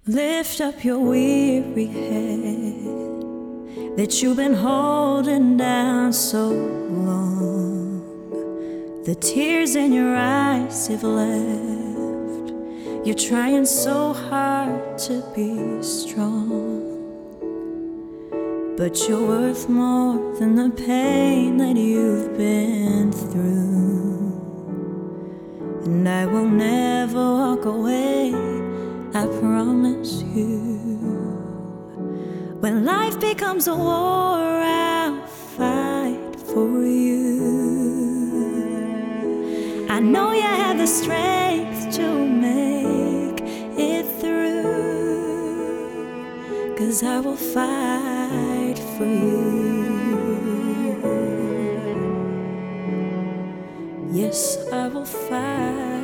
Lift up your weary head that you've been holding down so long. The tears in your eyes have left. You're trying so hard to be strong, but you're worth more than the pain that you've been through. And I will never walk away, I promise you. When life becomes a war, I'll fight for you. I know you have the strength to make it through, 'cause I will fight for you. Yes, I will fight.